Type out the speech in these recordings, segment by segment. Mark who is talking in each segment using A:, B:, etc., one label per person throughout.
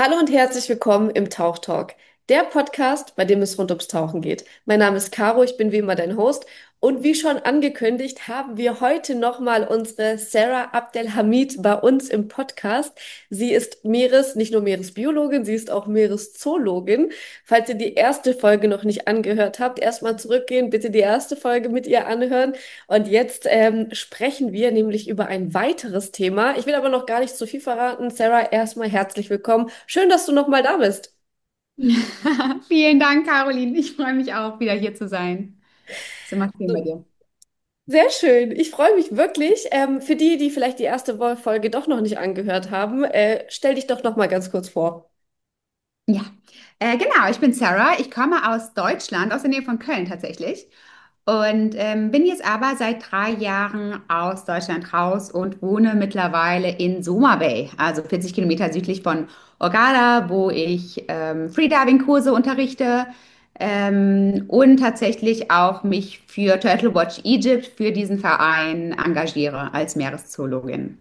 A: Hallo und herzlich willkommen im Tauchtalk, der Podcast, bei dem es rund ums Tauchen geht. Mein Name ist Caro, ich bin wie immer dein Host und wie schon angekündigt, haben wir heute nochmal unsere Sarah Abdelhamid bei uns im Podcast. Sie ist nicht nur Meeresbiologin, sie ist auch Meereszoologin. Falls ihr die erste Folge noch nicht angehört habt, erstmal zurückgehen, bitte die erste Folge mit ihr anhören. Und jetzt sprechen wir nämlich über ein weiteres Thema. Ich will aber noch gar nicht zu viel verraten. Sarah, erstmal herzlich willkommen. Schön, dass du nochmal da bist.
B: Vielen Dank, Caroline. Ich freue mich auch, wieder hier zu sein. Ist immer schön bei dir.
A: Sehr schön. Ich freue mich wirklich. Für die, die vielleicht die erste Folge doch noch nicht angehört haben, stell dich doch noch mal ganz kurz vor.
B: Ja, genau. Ich bin Sarah. Ich komme aus Deutschland, aus der Nähe von Köln tatsächlich. Und bin jetzt aber seit 3 Jahren aus Deutschland raus und wohne mittlerweile in Soma Bay, also 40 Kilometer südlich von Hurghada, wo ich Freediving-Kurse unterrichte und tatsächlich auch mich für Turtle Watch Egypt, für diesen Verein engagiere als Meereszoologin.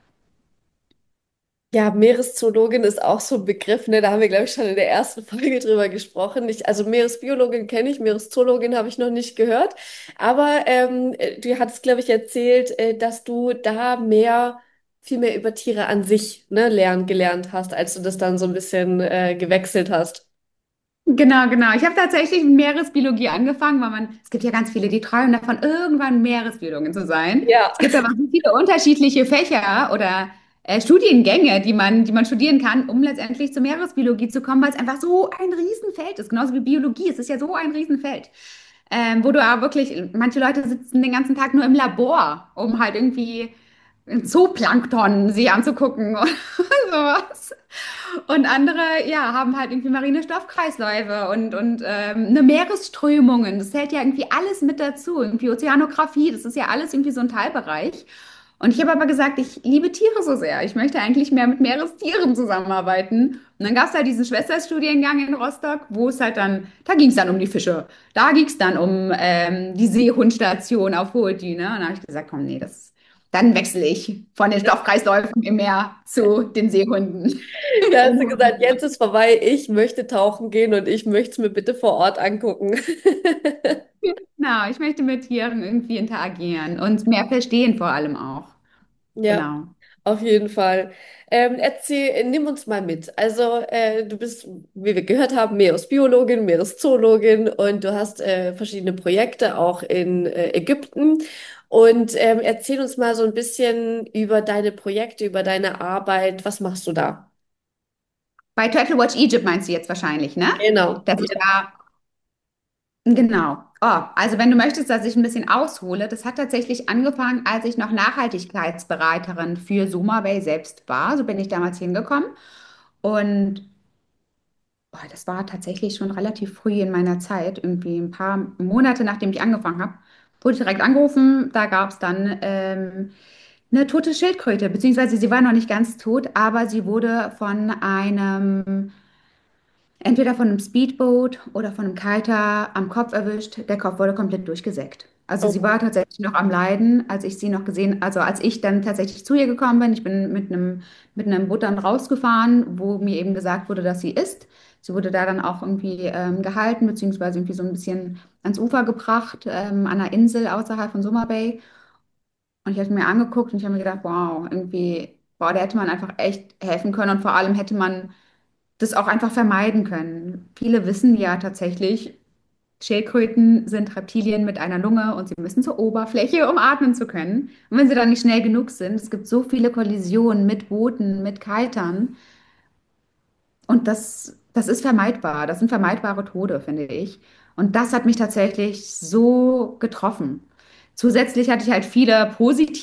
A: Ja, Meereszoologin ist auch so ein Begriff, ne? Da haben wir, glaube ich, schon in der ersten Folge drüber gesprochen. Also Meeresbiologin kenne ich, Meereszoologin habe ich noch nicht gehört. Aber du hattest, glaube ich, erzählt, dass du da viel mehr über Tiere an sich, ne, gelernt hast, als du das dann so ein bisschen gewechselt hast.
B: Genau, genau. Ich habe tatsächlich mit Meeresbiologie angefangen, weil es gibt ja ganz viele, die träumen davon, irgendwann Meeresbiologin zu sein.
A: Ja.
B: Es gibt aber so viele unterschiedliche Fächer oder Studiengänge, die man studieren kann, um letztendlich zur Meeresbiologie zu kommen, weil es einfach so ein Riesenfeld ist. Genauso wie Biologie. Es ist ja so ein Riesenfeld, wo du auch wirklich, manche Leute sitzen den ganzen Tag nur im Labor, um halt irgendwie Zooplankton sich anzugucken oder sowas. Und andere, ja, haben halt irgendwie marine Stoffkreisläufe und eine Meeresströmungen. Das zählt ja irgendwie alles mit dazu. Irgendwie Ozeanographie, das ist ja alles irgendwie so ein Teilbereich. Und ich habe aber gesagt, ich liebe Tiere so sehr. Ich möchte eigentlich mehr mit Meerestieren zusammenarbeiten. Und dann gab es halt diesen Schwesterstudiengang in Rostock, wo es halt dann, da ging es dann um die Fische. Da ging es dann um die Seehundstation auf Hohety, ne? Und dann habe ich gesagt, komm, nee, dann wechsle ich von den Stoffkreisläufen im Meer zu den Seehunden.
A: Da hast du gesagt, jetzt ist vorbei, ich möchte tauchen gehen und ich möchte es mir bitte vor Ort angucken.
B: Genau, ich möchte mit Tieren irgendwie interagieren und mehr verstehen vor allem auch.
A: Ja,
B: Genau.
A: auf jeden Fall. Nimm uns mal mit. Also, du bist, wie wir gehört haben, Meeresbiologin, Meereszoologin und du hast verschiedene Projekte auch in Ägypten. Und erzähl uns mal so ein bisschen über deine Projekte, über deine Arbeit. Was machst du da?
B: Bei Turtle Watch Egypt meinst du jetzt wahrscheinlich, ne?
A: Genau.
B: Das ist
A: Ja.
B: ja, genau. Oh, also wenn du möchtest, dass ich ein bisschen aushole, das hat tatsächlich angefangen, als ich noch Nachhaltigkeitsberaterin für Soma Bay selbst war. So bin ich damals hingekommen. Und boah, das war tatsächlich schon relativ früh in meiner Zeit, irgendwie ein paar Monate nachdem ich angefangen habe, wurde ich direkt angerufen. Da gab es dann eine tote Schildkröte, beziehungsweise sie war noch nicht ganz tot, aber sie wurde von entweder von einem Speedboot oder von einem Kiter am Kopf erwischt. Der Kopf wurde komplett durchgesägt. Also sie
A: Oh.
B: war tatsächlich noch am Leiden, als ich sie noch gesehen, also als ich dann tatsächlich zu ihr gekommen bin. Ich bin mit einem Boot dann rausgefahren, wo mir eben gesagt wurde, dass sie ist. Sie wurde da dann auch irgendwie gehalten, beziehungsweise irgendwie so ein bisschen ans Ufer gebracht, an einer Insel außerhalb von Suma Bay. Und ich habe mir angeguckt und ich habe mir gedacht, wow, irgendwie, boah, da hätte man einfach echt helfen können und vor allem hätte man das auch einfach vermeiden können. Viele wissen ja tatsächlich, Schildkröten sind Reptilien mit einer Lunge und sie müssen zur Oberfläche, um atmen zu können. Und wenn sie dann nicht schnell genug sind, es gibt so viele Kollisionen mit Booten, mit Kitern und das ist vermeidbar. Das sind vermeidbare Tode, finde ich. Und das hat mich tatsächlich so getroffen. Zusätzlich hatte ich halt viele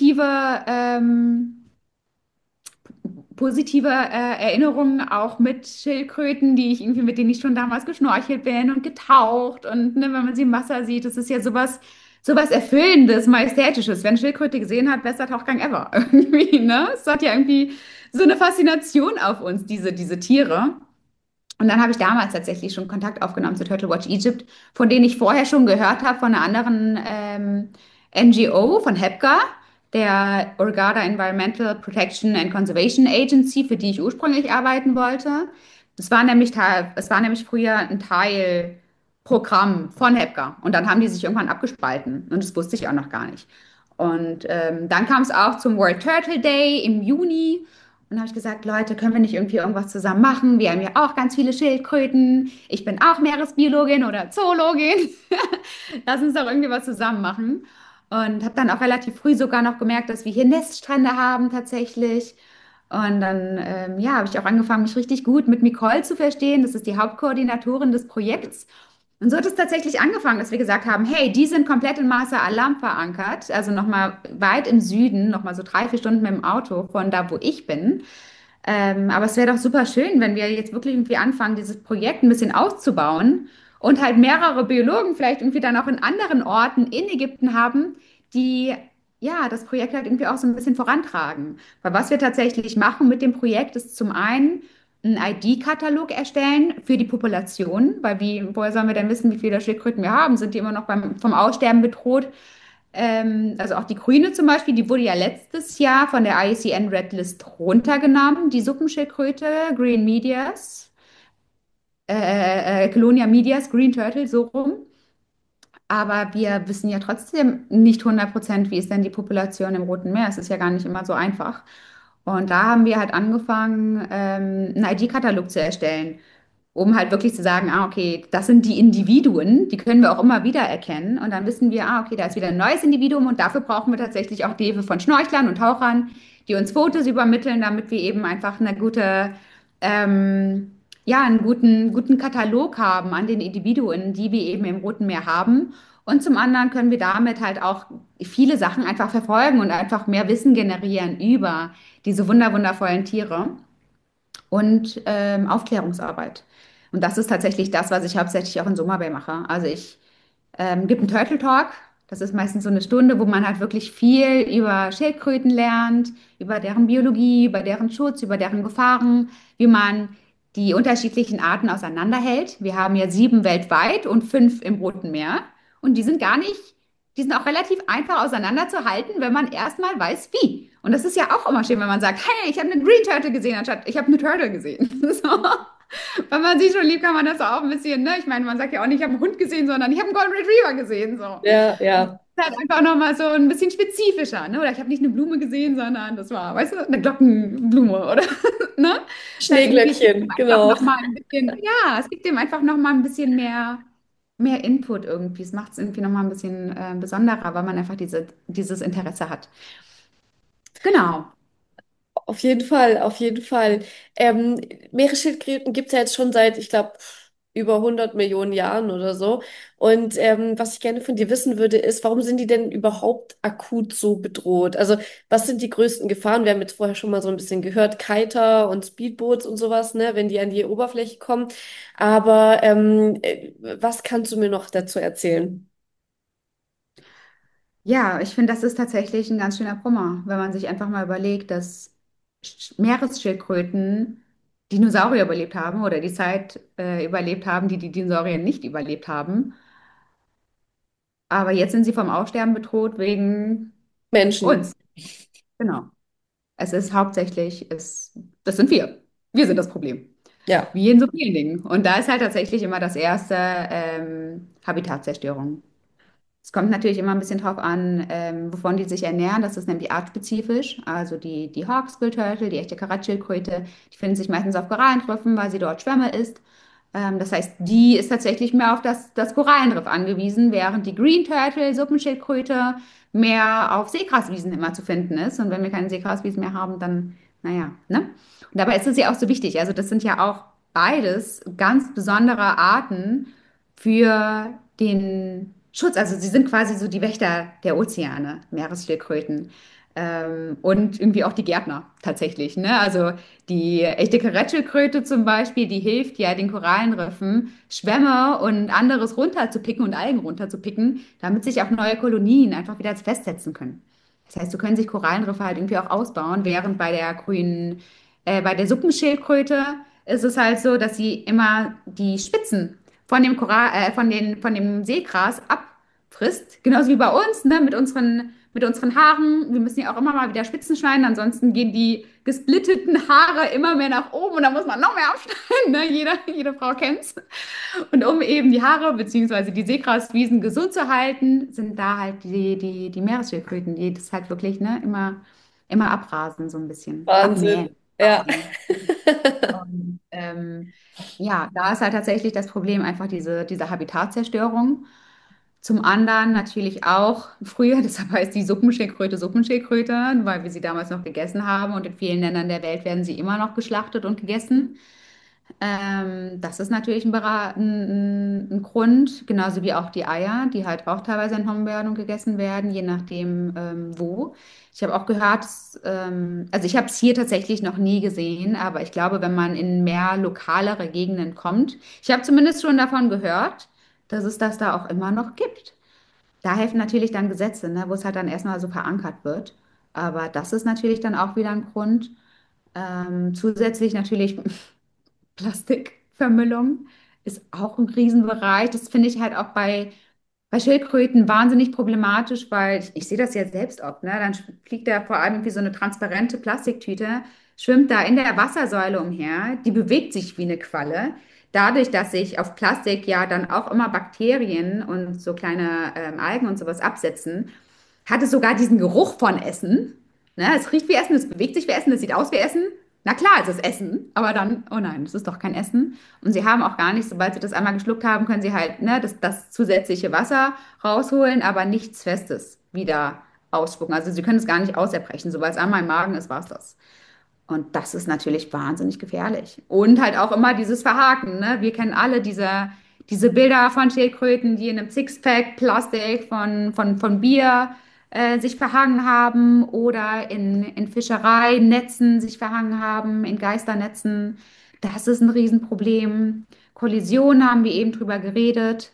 B: positive Erinnerungen auch mit Schildkröten, mit denen ich schon damals geschnorchelt bin und getaucht. Und ne, wenn man sie im Wasser sieht, das ist ja sowas Erfüllendes, Majestätisches. Wer eine Schildkröte gesehen hat, bester Tauchgang ever. Irgendwie, ne? Es hat ja irgendwie so eine Faszination auf uns, diese Tiere. Und dann habe ich damals tatsächlich schon Kontakt aufgenommen zu Turtle Watch Egypt, von denen ich vorher schon gehört habe, von einer anderen NGO, von HEPGA. der Hurghada Environmental Protection and Conservation Agency, für die ich ursprünglich arbeiten wollte. Es war nämlich früher ein Teilprogramm von HEPGA und dann haben die sich irgendwann abgespalten und das wusste ich auch noch gar nicht. Und dann kam es auch zum World Turtle Day im Juni und da habe ich gesagt, Leute, können wir nicht irgendwie irgendwas zusammen machen? Wir haben ja auch ganz viele Schildkröten. Ich bin auch Meeresbiologin oder Zoologin. Lass uns doch irgendwie was zusammen machen. Und habe dann auch relativ früh sogar noch gemerkt, dass wir hier Neststrände haben tatsächlich. Und dann ja, habe ich auch angefangen, mich richtig gut mit Nicole zu verstehen. Das ist die Hauptkoordinatorin des Projekts. Und so hat es tatsächlich angefangen, dass wir gesagt haben, hey, die sind komplett in Marsa Alam verankert, also nochmal weit im Süden, nochmal so 3, 4 Stunden mit dem Auto von da, wo ich bin. Aber es wäre doch super schön, wenn wir jetzt wirklich irgendwie anfangen, dieses Projekt ein bisschen auszubauen und halt mehrere Biologen vielleicht irgendwie dann auch in anderen Orten in Ägypten haben, die ja das Projekt halt irgendwie auch so ein bisschen vorantragen. Weil was wir tatsächlich machen mit dem Projekt ist zum einen einen ID-Katalog erstellen für die Population, weil woher sollen wir denn wissen, wie viele Schildkröten wir haben? Sind die immer noch vom Aussterben bedroht? Also auch die Grüne zum Beispiel, die wurde ja letztes Jahr von der IUCN Red List runtergenommen, die Suppenschildkröte, Green Medias, Colonia Medias, Green Turtle, so rum. Aber wir wissen ja trotzdem nicht 100%, wie ist denn die Population im Roten Meer. Es ist ja gar nicht immer so einfach. Und da haben wir halt angefangen, einen ID-Katalog zu erstellen, um halt wirklich zu sagen, ah, okay, das sind die Individuen, die können wir auch immer wieder erkennen. Und dann wissen wir, ah, okay, da ist wieder ein neues Individuum und dafür brauchen wir tatsächlich auch die Hilfe von Schnorchlern und Tauchern, die uns Fotos übermitteln, damit wir eben einfach eine gute, ja, einen guten Katalog haben an den Individuen, die wir eben im Roten Meer haben. Und zum anderen können wir damit halt auch viele Sachen einfach verfolgen und einfach mehr Wissen generieren über diese wundervollen Tiere und Aufklärungsarbeit. Und das ist tatsächlich das, was ich hauptsächlich auch in Summer Bay mache. Also ich gibt einen Turtle Talk. Das ist meistens so eine Stunde, wo man halt wirklich viel über Schildkröten lernt, über deren Biologie, über deren Schutz, über deren Gefahren, wie man die unterschiedlichen Arten auseinanderhält. Wir haben ja 7 weltweit und 5 im Roten Meer. Und die sind gar nicht, die sind auch relativ einfach auseinanderzuhalten, wenn man erstmal weiß, wie. Und das ist ja auch immer schön, wenn man sagt, hey, ich habe eine Green Turtle gesehen, anstatt ich habe eine Turtle gesehen. So. Wenn man sich schon liebt, kann man das auch ein bisschen, ne? Ich meine, man sagt ja auch nicht, ich habe einen Hund gesehen, sondern ich habe einen Golden Retriever gesehen. So.
A: Ja,
B: Das
A: ja.
B: ist halt einfach nochmal so ein bisschen spezifischer, ne? Oder ich habe nicht eine Blume gesehen, sondern das war, weißt du, eine Glockenblume oder, ne? Das irgendwie, es gibt dem
A: Schneeglöckchen,
B: einfach
A: genau.
B: nochmal ein bisschen, ja, es gibt dem einfach nochmal ein bisschen mehr Input irgendwie. Es macht es irgendwie nochmal ein bisschen besonderer, weil man einfach dieses Interesse hat. Genau.
A: Auf jeden Fall, auf jeden Fall. Ähm, Meeresschildkröten gibt es ja jetzt schon seit, ich glaube, über 100 Millionen Jahren oder so. Und was ich gerne von dir wissen würde, ist, warum sind die denn überhaupt akut so bedroht? Also, was sind die größten Gefahren? Wir haben jetzt vorher schon mal so ein bisschen gehört, Kiter und Speedboats und sowas, ne, wenn die an die Oberfläche kommen. Aber was kannst du mir noch dazu erzählen?
B: Ja, ich finde, das ist tatsächlich ein ganz schöner Brummer, wenn man sich einfach mal überlegt, dass Meeresschildkröten Dinosaurier überlebt haben oder die Zeit überlebt haben, die die Dinosaurier nicht überlebt haben. Aber jetzt sind sie vom Aussterben bedroht wegen
A: Menschen.
B: uns. Genau. Es ist hauptsächlich, das sind wir. Wir sind das Problem.
A: Ja,
B: Wie in so vielen Dingen. Und da ist halt tatsächlich immer das erste Habitatzerstörung. Es kommt natürlich immer ein bisschen drauf an, wovon die sich ernähren. Das ist nämlich artspezifisch. Also die Hawksbill Turtle, die echte Karatschildkröte, die finden sich meistens auf Korallenriffen, weil sie dort Schwämme isst. Das heißt, die ist tatsächlich mehr auf das Korallenriff angewiesen, während die Green Turtle, Suppenschildkröte, mehr auf Seegraswiesen immer zu finden ist. Und wenn wir keine Seegraswiesen mehr haben, dann, naja, ne? Und dabei ist es ja auch so wichtig. Also das sind ja auch beides ganz besondere Arten für den Schutz. Also sie sind quasi so die Wächter der Ozeane, Meeresschildkröten. Und irgendwie auch die Gärtner tatsächlich. Ne? Also die echte Karetschildkröte zum Beispiel, die hilft ja den Korallenriffen, Schwämme und anderes runterzupicken und Algen runterzupicken, damit sich auch neue Kolonien einfach wieder festsetzen können. Das heißt, so können sich Korallenriffe halt irgendwie auch ausbauen, während bei der Suppenschildkröte ist es halt so, dass sie immer die Spitzen von von dem Seegras abfrisst, genauso wie bei uns, ne, mit mit unseren Haaren. Wir müssen ja auch immer mal wieder Spitzen schneiden, ansonsten gehen die gesplitteten Haare immer mehr nach oben und da muss man noch mehr abschneiden. Ne? Jede Frau kennt's. Und um eben die Haare bzw. die Seegraswiesen gesund zu halten, sind da halt die Meeresschildkröten, die das halt wirklich ne, immer abrasen, so ein bisschen.
A: Wahnsinn.
B: Abmähen
A: Ja.
B: quasi. Und ja, da ist halt tatsächlich das Problem einfach diese Habitatzerstörung. Zum anderen natürlich auch früher, deshalb heißt die Suppenschildkröte Suppenschildkröte, weil wir sie damals noch gegessen haben und in vielen Ländern der Welt werden sie immer noch geschlachtet und gegessen. Das ist natürlich ein Grund, genauso wie auch die Eier, die halt auch teilweise entnommen werden und gegessen werden, je nachdem wo. Ich habe auch gehört, also ich habe es hier tatsächlich noch nie gesehen, aber ich glaube, wenn man in mehr lokalere Gegenden kommt, ich habe zumindest schon davon gehört, dass es das da auch immer noch gibt. Da helfen natürlich dann Gesetze, ne, wo es halt dann erstmal so verankert wird. Aber das ist natürlich dann auch wieder ein Grund. Zusätzlich natürlich Plastikvermüllung ist auch ein Riesenbereich. Das finde ich halt auch bei Schildkröten wahnsinnig problematisch, weil ich sehe das ja selbst oft, ne? Dann fliegt da vor allem wie so eine transparente Plastiktüte, schwimmt da in der Wassersäule umher, die bewegt sich wie eine Qualle. Dadurch, dass sich auf Plastik ja dann auch immer Bakterien und so kleine Algen und sowas absetzen, hat es sogar diesen Geruch von Essen. Ne? Es riecht wie Essen, es bewegt sich wie Essen, es sieht aus wie Essen. Na klar, es ist Essen, aber dann, oh nein, es ist doch kein Essen. Und sie haben auch gar nicht, sobald sie das einmal geschluckt haben, können sie halt ne, das zusätzliche Wasser rausholen, aber nichts Festes wieder ausspucken. Also sie können es gar nicht auserbrechen. Sobald es einmal im Magen ist, war es das. Und das ist natürlich wahnsinnig gefährlich. Und halt auch immer dieses Verhaken. Ne? Wir kennen alle diese Bilder von Schildkröten, die in einem Sixpack Plastik von Bier sich verhangen haben oder in Fischereinetzen sich verhangen haben, in Geisternetzen. Das ist ein Riesenproblem. Kollisionen haben wir eben drüber geredet.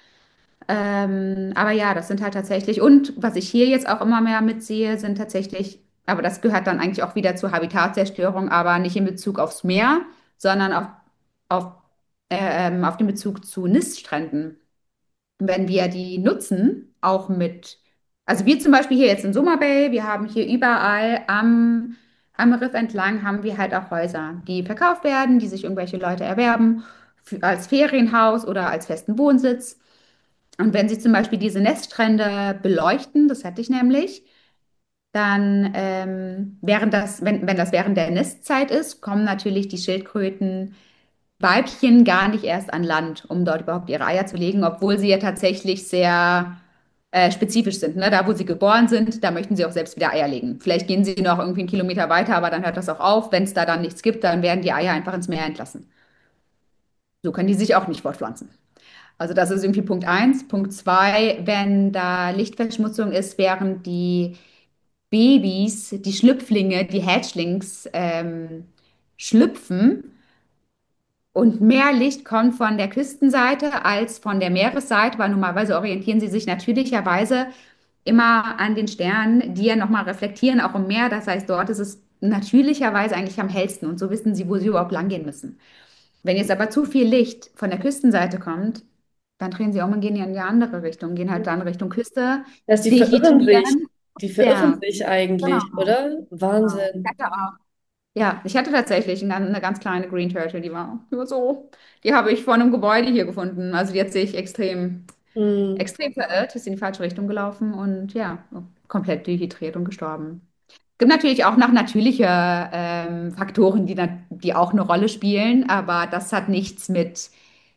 B: Aber ja, das sind halt tatsächlich, und was ich hier jetzt auch immer mehr mitsehe, sind tatsächlich, aber das gehört dann eigentlich auch wieder zur Habitatzerstörung, aber nicht in Bezug aufs Meer, sondern auf, auf den Bezug zu Niststränden. Wenn wir die nutzen, auch mit, also wir zum Beispiel hier jetzt in Summer Bay, wir haben hier überall am Riff entlang haben wir halt auch Häuser, die verkauft werden, die sich irgendwelche Leute erwerben, als Ferienhaus oder als festen Wohnsitz. Und wenn Sie zum Beispiel diese Neststrände beleuchten, das hatte ich nämlich, dann wenn das während der Nistzeit ist, kommen natürlich die Schildkröten Weibchen gar nicht erst an Land, um dort überhaupt ihre Eier zu legen, obwohl sie ja tatsächlich sehr spezifisch sind. Ne? Da, wo sie geboren sind, da möchten sie auch selbst wieder Eier legen. Vielleicht gehen sie noch irgendwie einen Kilometer weiter, aber dann hört das auch auf. Wenn es da dann nichts gibt, dann werden die Eier einfach ins Meer entlassen. So können die sich auch nicht fortpflanzen. Also das ist irgendwie Punkt eins. Punkt zwei, wenn da Lichtverschmutzung ist, während die Babys, die Schlüpflinge, die Hatchlings schlüpfen und mehr Licht kommt von der Küstenseite als von der Meeresseite, weil normalerweise orientieren sie sich natürlicherweise immer an den Sternen, die ja nochmal reflektieren, auch im Meer. Das heißt, dort ist es natürlicherweise eigentlich am hellsten und so wissen sie, wo sie überhaupt langgehen müssen. Wenn jetzt aber zu viel Licht von der Küstenseite kommt, dann drehen sie um und gehen in die andere Richtung, gehen halt dann Richtung Küste,
A: Dass die verirren sich.
B: dehydrieren.
A: Die verirren
B: Ja,
A: sich
B: genau.
A: eigentlich, oder?
B: Genau.
A: Wahnsinn.
B: Ja, ich hatte tatsächlich eine ganz kleine Green Turtle, die war so, die habe ich vor einem Gebäude hier gefunden. Also die hat sich
A: Hm.
B: extrem verirrt, ist in die falsche Richtung gelaufen und ja, komplett dehydriert und gestorben. Gibt natürlich auch noch natürliche Faktoren, die auch eine Rolle spielen, aber das hat nichts mit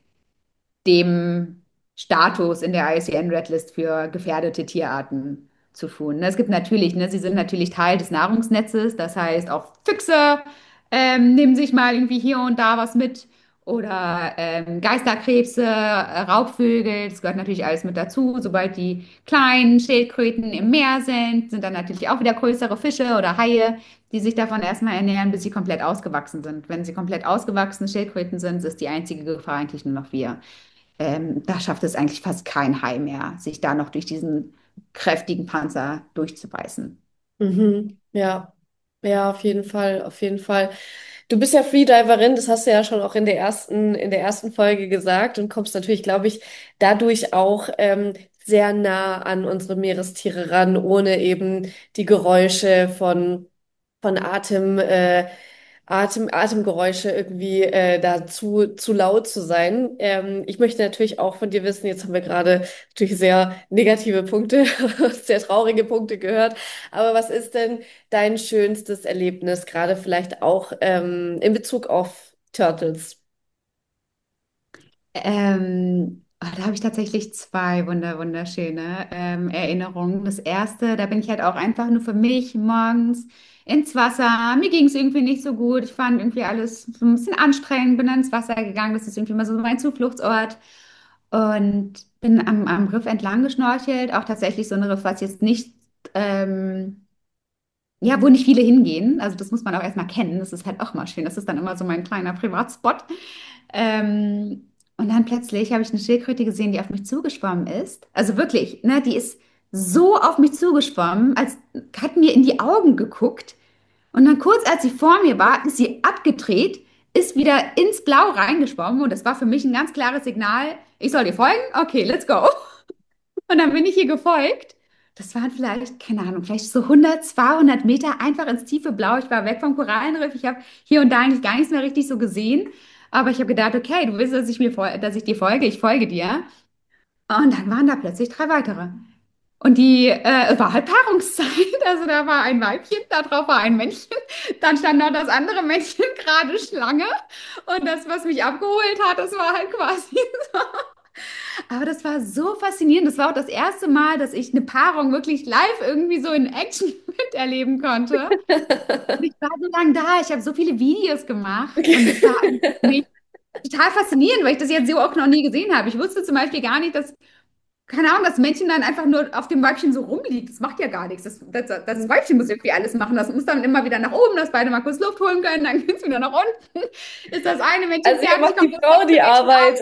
B: dem Status in der IUCN Red List für gefährdete Tierarten zu tun. Es gibt natürlich, ne, sie sind natürlich Teil des Nahrungsnetzes, das heißt auch Füchse nehmen sich mal irgendwie hier und da was mit oder Geisterkrebse, Raubvögel, das gehört natürlich alles mit dazu. Sobald die kleinen Schildkröten im Meer sind, sind dann natürlich auch wieder größere Fische oder Haie, die sich davon erstmal ernähren, bis sie komplett ausgewachsen sind. Wenn sie komplett ausgewachsene Schildkröten sind, ist die einzige Gefahr eigentlich nur noch wir. Da schafft es eigentlich fast kein Hai mehr, sich da noch durch diesen kräftigen Panzer durchzubeißen.
A: Mhm. Ja. Ja, auf jeden Fall, auf jeden Fall. Du bist ja Freediverin, das hast du ja schon auch in der ersten Folge gesagt und kommst natürlich, glaube ich, dadurch auch sehr nah an unsere Meerestiere ran, ohne eben die Geräusche von Atemgeräusche irgendwie da zu laut zu sein. Ich möchte natürlich auch von dir wissen, jetzt haben wir gerade natürlich sehr negative Punkte, sehr traurige Punkte gehört, aber was ist denn dein schönstes Erlebnis, gerade vielleicht auch in Bezug auf Turtles?
B: Da habe ich tatsächlich zwei wunderschöne Erinnerungen. Das erste, da bin ich halt auch einfach nur für mich morgens ins Wasser. Mir ging es irgendwie nicht so gut. Ich fand irgendwie alles so ein bisschen anstrengend, bin dann ins Wasser gegangen. Das ist irgendwie immer so mein Zufluchtsort. Und bin am Riff entlang geschnorchelt. Auch tatsächlich so ein Riff, was jetzt nicht ja, wo nicht viele hingehen. Also das muss man auch erstmal kennen. Das ist halt auch mal schön. Das ist dann immer so mein kleiner Privatspot. Und dann plötzlich habe ich eine Schildkröte gesehen, die auf mich zugeschwommen ist. Also wirklich, ne, die ist so auf mich zugeschwommen, als hat mir in die Augen geguckt. Und dann kurz, als sie vor mir war, ist sie abgedreht, ist wieder ins Blau reingeschwommen. Und das war für mich ein ganz klares Signal. Ich soll dir folgen? Okay, let's go. Und dann bin ich ihr gefolgt. Das waren vielleicht, keine Ahnung, vielleicht so 100, 200 Meter einfach ins tiefe Blau. Ich war weg vom Korallenriff. Ich habe hier und da eigentlich gar nichts mehr richtig so gesehen. Aber ich habe gedacht, okay, du willst, dass ich dir folge. Ich folge dir. Und dann waren da plötzlich drei weitere. Und die war halt Paarungszeit. Also da war ein Weibchen, da drauf war ein Männchen. Dann stand noch das andere Männchen gerade Schlange. Und das, was mich abgeholt hat, das war halt quasi aber das war so faszinierend. Das war auch das erste Mal, dass ich eine Paarung wirklich live irgendwie so in Action miterleben konnte. Und ich war so lange da. Ich habe so viele Videos gemacht und es war für mich total faszinierend, weil ich das jetzt so auch noch nie gesehen habe. Ich wusste zum Beispiel gar nicht, dass, keine Ahnung, das Männchen dann einfach nur auf dem Weibchen so rumliegt. Das macht ja gar nichts. Das Weibchen muss irgendwie alles machen. Das muss dann immer wieder nach oben, dass beide mal kurz Luft holen können. Dann geht es wieder nach unten. Ist das eine Männchen
A: Also ihr
B: fertig,
A: macht
B: kommt
A: die
B: das
A: Frau
B: nächste
A: die
B: Männchen
A: Arbeit.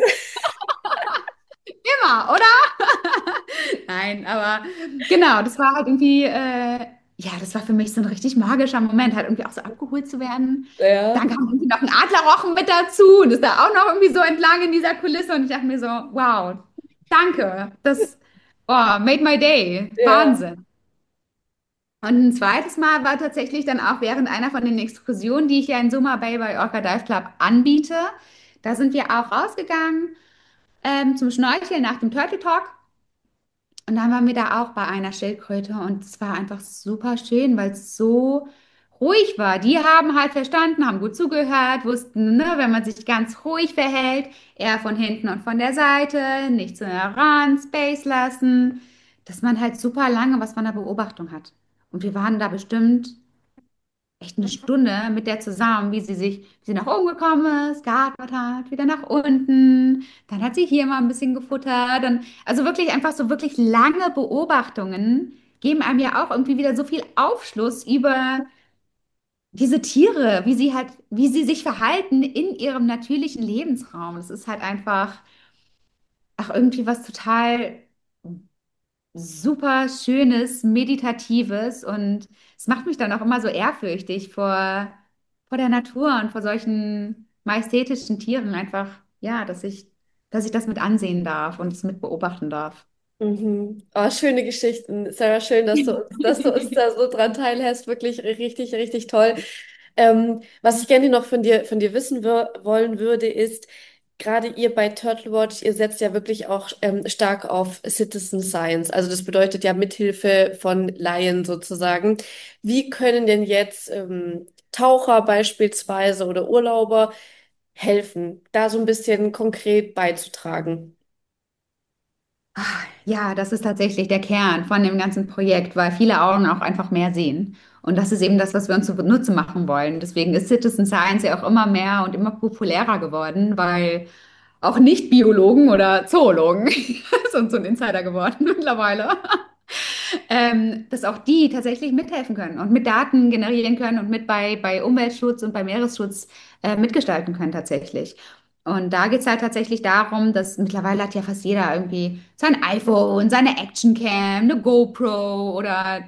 B: immer, oder? Nein, aber genau, das war halt irgendwie, ja, das war für mich so ein richtig magischer Moment, halt irgendwie auch so abgeholt zu werden.
A: Ja.
B: Dann kam irgendwie noch ein Adlerrochen mit dazu und ist da auch noch irgendwie so entlang in dieser Kulisse und ich dachte mir so, wow, danke, das, oh, made my day,
A: Ja.
B: Wahnsinn. Und ein zweites Mal war tatsächlich dann auch während einer von den Exkursionen, die ich ja in Summer Bay bei Orca Dive Club anbiete. Da sind wir auch rausgegangen zum Schnorcheln nach dem Turtle Talk. Und dann waren wir da auch bei einer Schildkröte und es war einfach super schön, weil es so ruhig war. Die haben halt verstanden, haben gut zugehört, wussten, ne, wenn man sich ganz ruhig verhält, eher von hinten und von der Seite, nicht zu nah ran, Space lassen, dass man halt super lange was von der Beobachtung hat. Und wir waren da bestimmt echt eine Stunde mit der zusammen, wie sie nach oben gekommen ist, geatmet hat, wieder nach unten. Dann hat sie hier mal ein bisschen gefuttert. Dann, also wirklich einfach so wirklich lange Beobachtungen geben einem ja auch irgendwie wieder so viel Aufschluss über diese Tiere, wie sie halt, wie sie sich verhalten in ihrem natürlichen Lebensraum. Das ist halt einfach, ach, irgendwie was total super schönes, meditatives und es macht mich dann auch immer so ehrfürchtig vor der Natur und vor solchen majestätischen Tieren einfach, ja, dass ich das mit ansehen darf und es mit beobachten darf.
A: Mhm. Oh, schöne Geschichten. Sarah, schön, dass du uns da so dran teilhast. Wirklich richtig, richtig toll. Was ich gerne noch von dir wissen wollen würde, ist, gerade ihr bei Turtle Watch, ihr setzt ja wirklich auch stark auf Citizen Science. Also das bedeutet ja Mithilfe von Laien sozusagen. Wie können denn jetzt Taucher beispielsweise oder Urlauber helfen, da so ein bisschen konkret beizutragen?
B: Ah, ja, das ist tatsächlich der Kern von dem ganzen Projekt, weil viele Augen auch einfach mehr sehen. Und das ist eben das, was wir uns zunutze machen wollen. Deswegen ist Citizen Science ja auch immer mehr und immer populärer geworden, weil auch Nicht-Biologen oder Zoologen sind so ein Insider geworden mittlerweile, dass auch die tatsächlich mithelfen können und mit Daten generieren können und mit bei Umweltschutz und bei Meeresschutz mitgestalten können tatsächlich. Und da geht es halt tatsächlich darum, dass mittlerweile hat ja fast jeder irgendwie sein iPhone, seine Actioncam, eine GoPro oder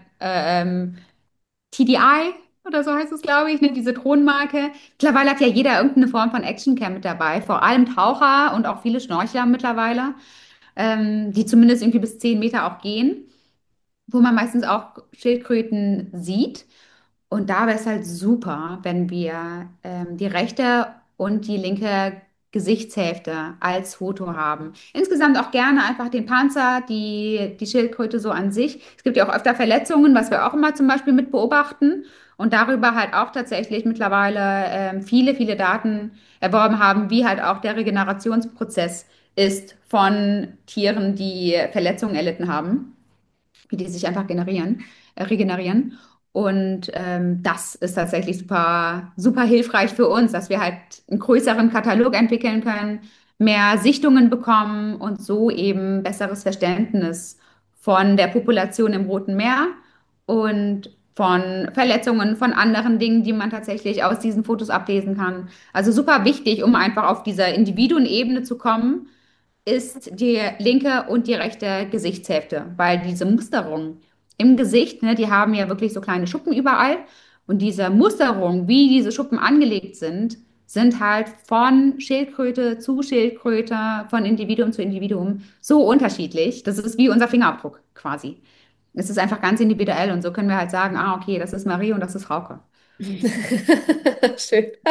B: TDI oder so heißt es, glaube ich, ne, diese Drohnenmarke. Mittlerweile hat ja jeder irgendeine Form von Actioncam mit dabei, vor allem Taucher und auch viele Schnorchler mittlerweile. die zumindest irgendwie bis 10 Meter auch gehen, wo man meistens auch Schildkröten sieht. Und da wäre es halt super, wenn wir die rechte und die linke Gesichtshälfte als Foto haben. Insgesamt auch gerne einfach den Panzer, die Schildkröte so an sich. Es gibt ja auch öfter Verletzungen, was wir auch immer zum Beispiel mit beobachten und darüber halt auch tatsächlich mittlerweile viele Daten erworben haben, wie halt auch der Regenerationsprozess ist von Tieren, die Verletzungen erlitten haben, wie die sich einfach regenerieren. Und das ist tatsächlich super hilfreich für uns, dass wir halt einen größeren Katalog entwickeln können, mehr Sichtungen bekommen und so eben besseres Verständnis von der Population im Roten Meer und von Verletzungen, von anderen Dingen, die man tatsächlich aus diesen Fotos ablesen kann. Also super wichtig, um einfach auf dieser Individuenebene zu kommen, ist die linke und die rechte Gesichtshälfte, weil diese Musterung im Gesicht, ne, die haben ja wirklich so kleine Schuppen überall und diese Musterung, wie diese Schuppen angelegt sind, sind halt von Schildkröte zu Schildkröte, von Individuum zu Individuum so unterschiedlich. Das ist wie unser Fingerabdruck quasi. Es ist einfach ganz individuell und so können wir halt sagen, ah, okay, das ist Marie und das ist Frauke.
A: Schön.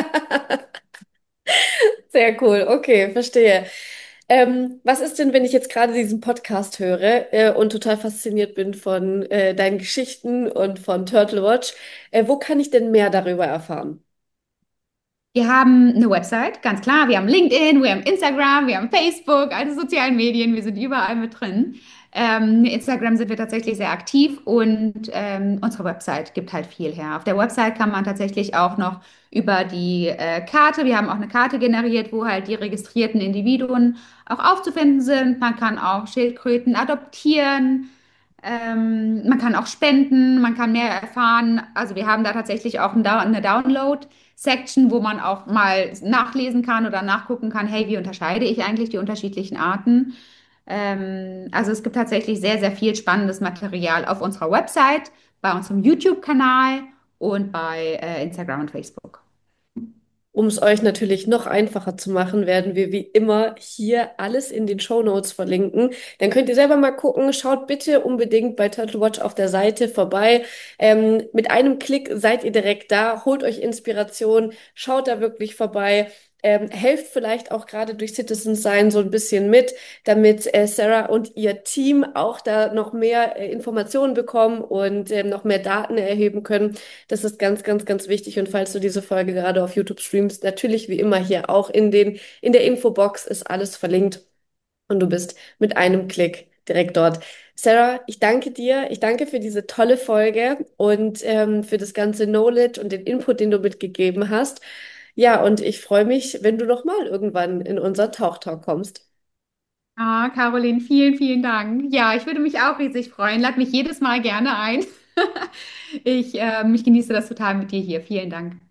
A: Sehr cool. Okay, verstehe. Was ist denn, wenn ich jetzt gerade diesen Podcast höre und total fasziniert bin von deinen Geschichten und von Turtle Watch? Wo kann ich denn mehr darüber erfahren?
B: Wir haben eine Website, ganz klar. Wir haben LinkedIn, wir haben Instagram, wir haben Facebook, alle sozialen Medien, wir sind überall mit drin. Instagram sind wir tatsächlich sehr aktiv und unsere Website gibt halt viel her. Auf der Website kann man tatsächlich auch noch über die Karte, wir haben auch eine Karte generiert, wo halt die registrierten Individuen auch aufzufinden sind. Man kann auch Schildkröten adoptieren. Man kann auch spenden, man kann mehr erfahren. Also wir haben da tatsächlich auch eine Download-Section, wo man auch mal nachlesen kann oder nachgucken kann, hey, wie unterscheide ich eigentlich die unterschiedlichen Arten? Also es gibt tatsächlich sehr viel spannendes Material auf unserer Website, bei unserem YouTube-Kanal und bei Instagram und Facebook.
A: Um es euch natürlich noch einfacher zu machen, werden wir wie immer hier alles in den Shownotes verlinken. Dann könnt ihr selber mal gucken. Schaut bitte unbedingt bei Turtle Watch auf der Seite vorbei. Mit einem Klick seid ihr direkt da. Holt euch Inspiration. Schaut da wirklich vorbei. Helft vielleicht auch gerade durch Citizen Sein so ein bisschen mit, damit Sarah und ihr Team auch da noch mehr Informationen bekommen und noch mehr Daten erheben können. Das ist ganz wichtig. Und falls du diese Folge gerade auf YouTube streamst, natürlich wie immer hier auch in der Infobox ist alles verlinkt und du bist mit einem Klick direkt dort. Sarah, ich danke dir. Ich danke für diese tolle Folge und für das ganze Knowledge und den Input, den du mitgegeben hast. Ja, und ich freue mich, wenn du noch mal irgendwann in unser Tauchtalk kommst.
B: Ah, Caroline, vielen Dank. Ja, ich würde mich auch riesig freuen. Lad mich jedes Mal gerne ein. Ich genieße das total mit dir hier. Vielen Dank.